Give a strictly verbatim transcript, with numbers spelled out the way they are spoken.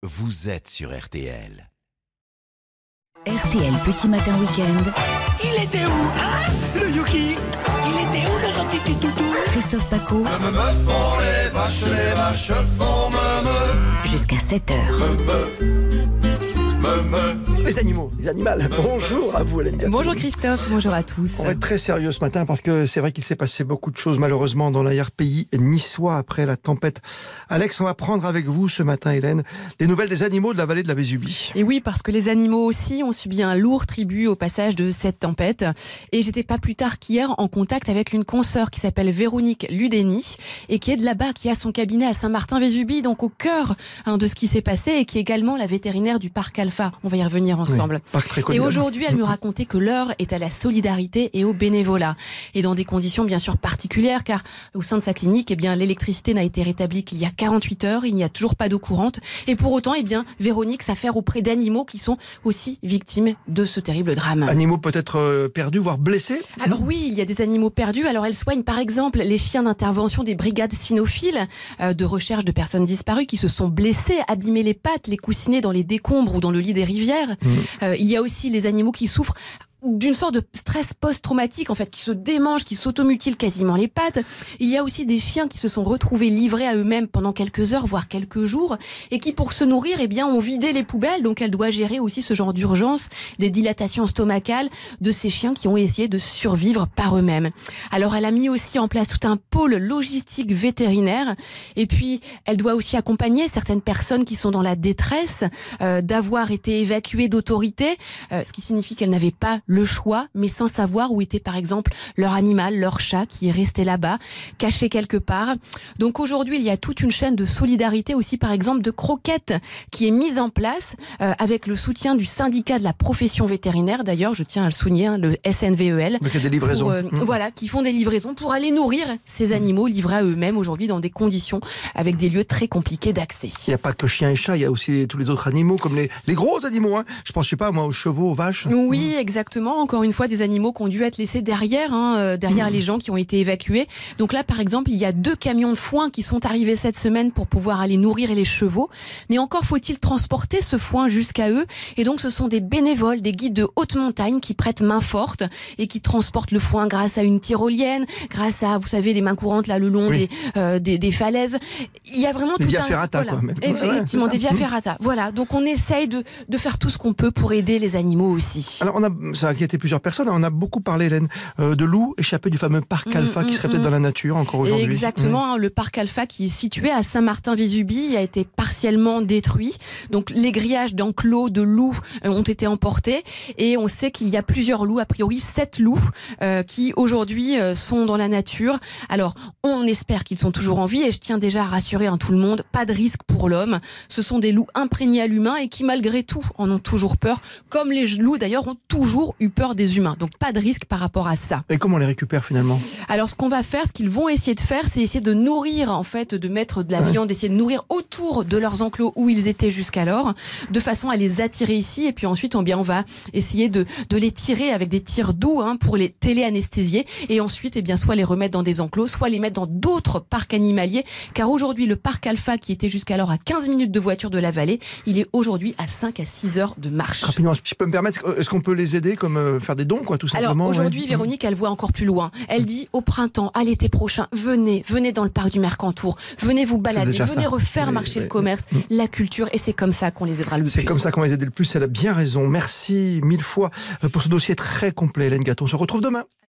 vous êtes sur R T L. R T L Petit Matin Week-end. Il était où, hein, le Yuki? Il était où, le gentil petit toutou? Christophe Paco. Me, me, me font les vaches, les vaches font me, me. Jusqu'à sept heures. Me, me, me, me. Les animaux, les animaux. Bonjour à vous, Hélène Gâteau. Bonjour Christophe, bonjour à tous. On va être très sérieux ce matin parce que c'est vrai qu'il s'est passé beaucoup de choses malheureusement dans l'arrière-pays niçois après la tempête. Alex, on va prendre avec vous ce matin, Hélène, des nouvelles des animaux de la vallée de la Vésubie. Et oui, parce que les animaux aussi ont subi un lourd tribut au passage de cette tempête. Et j'étais pas plus tard qu'hier en contact avec une consoeur qui s'appelle Véronique Ludeni et qui est de là-bas, qui a son cabinet à Saint-Martin-Vésubie, donc au cœur hein, de ce qui s'est passé, et qui est également la vétérinaire du parc Alpha. On va y revenir ensemble. Oui, parc très connu. Et aujourd'hui, elle me racontait que l'heure est à la solidarité et au bénévolat. Et dans des conditions bien sûr particulières, car au sein de sa clinique, eh bien, l'électricité n'a été rétablie qu'il y a quarante-huit heures, il n'y a toujours pas d'eau courante. Et pour autant, eh bien, Véronique s'affaire auprès d'animaux qui sont aussi victimes de ce terrible drame. Animaux peut-être euh, perdus, voire blessés? Alors oui, il y a des animaux perdus. Alors elle soigne par exemple les chiens d'intervention des brigades cynophiles euh, de recherche de personnes disparues qui se sont blessés, abîmés les pattes, les coussinets dans les décombres ou dans le lit des rivières. Mmh. Euh, il y a aussi les animaux qui souffrent d'une sorte de stress post-traumatique, en fait, qui se démangent, qui s'automutilent quasiment les pattes. Il y a aussi des chiens qui se sont retrouvés livrés à eux-mêmes pendant quelques heures, voire quelques jours, et qui, pour se nourrir, eh bien, ont vidé les poubelles. Donc, elle doit gérer aussi ce genre d'urgence, des dilatations stomacales de ces chiens qui ont essayé de survivre par eux-mêmes. Alors, elle a mis aussi en place tout un pôle logistique vétérinaire. Et puis, elle doit aussi accompagner certaines personnes qui sont dans la détresse euh, d'avoir été évacuées d'autorité, euh, ce qui signifie qu'elles n'avaient pas le choix, mais sans savoir où était par exemple leur animal, leur chat qui est resté là-bas, caché quelque part. Donc aujourd'hui, il y a toute une chaîne de solidarité aussi, par exemple de croquettes, qui est mise en place euh, avec le soutien du syndicat de la profession vétérinaire. D'ailleurs, je tiens à le souligner, hein, le S N V E L. Mais il y a des livraisons. Pour, euh, mmh. Voilà, qui font des livraisons pour aller nourrir ces animaux livrés à eux-mêmes aujourd'hui dans des conditions avec des lieux très compliqués d'accès. Il n'y a pas que chiens et chats, il y a aussi tous les autres animaux, comme les, les gros animaux. Hein. Je pense, je sais pas, moi, aux chevaux, aux vaches. Oui, mmh. exactement. Encore une fois, des animaux qui ont dû être laissés derrière, hein, euh, derrière mmh. les gens qui ont été évacués. Donc là, par exemple, il y a deux camions de foin qui sont arrivés cette semaine pour pouvoir aller nourrir les chevaux. Mais encore faut-il transporter ce foin jusqu'à eux. Et donc, ce sont des bénévoles, des guides de haute montagne qui prêtent main forte et qui transportent le foin grâce à une tyrolienne, grâce à, vous savez, des mains courantes là le long oui. des, euh, des, des falaises. Il y a vraiment des tout via un... ferrata, voilà. quoi. Même. Effectivement, ouais, des via ferrata. Voilà. Donc, on essaye de, de faire tout ce qu'on peut pour aider les animaux aussi. Alors, on a, ça a inquiété plusieurs personnes. On a beaucoup parlé, Hélène, euh, de loups échappés du fameux parc mmh, Alpha qui serait mmh, peut-être mmh. dans la nature encore aujourd'hui. Exactement. Mmh. Hein, le parc Alpha qui est situé à Saint-Martin-Vésubie a été partiellement détruit. Donc les grillages d'enclos de loups euh, ont été emportés et on sait qu'il y a plusieurs loups, a priori sept loups euh, qui aujourd'hui euh, sont dans la nature. Alors on espère qu'ils sont toujours en vie et je tiens déjà à rassurer hein, tout le monde, pas de risque pour l'homme. Ce sont des loups imprégnés à l'humain et qui malgré tout en ont toujours peur, comme les loups d'ailleurs ont toujours eu peur des humains. Donc pas de risque par rapport à ça. Et comment on les récupère finalement? Alors ce qu'on va faire, ce qu'ils vont essayer de faire, c'est essayer de nourrir en fait, de mettre de la ouais. viande, d'essayer de nourrir autour de leurs enclos où ils étaient jusqu'alors, de façon à les attirer ici. Et puis ensuite, on, bien, on va essayer de, de les tirer avec des tirs doux hein, pour les téléanesthésier. Et ensuite, eh bien, soit les remettre dans des enclos, soit les mettre dans d'autres parcs animaliers. Car aujourd'hui, le parc Alpha, qui était jusqu'alors à quinze minutes de voiture de la vallée, il est aujourd'hui à cinq à six heures de marche. Rapidement, si je peux me permettre, est-ce qu'on peut les aider comme euh, faire des dons, quoi, tout simplement? Alors aujourd'hui, ouais. Véronique, elle voit encore plus loin. Elle dit au printemps, à l'été prochain, venez, venez dans le parc du Mercantour, venez vous balader, venez ça. refaire oui, marcher oui, le commerce, oui. la culture, et c'est comme ça qu'on les aidera le c'est plus. C'est comme ça qu'on va les aider le plus, elle a bien raison. Merci mille fois pour ce dossier très complet, Hélène Gâteau. On se retrouve demain.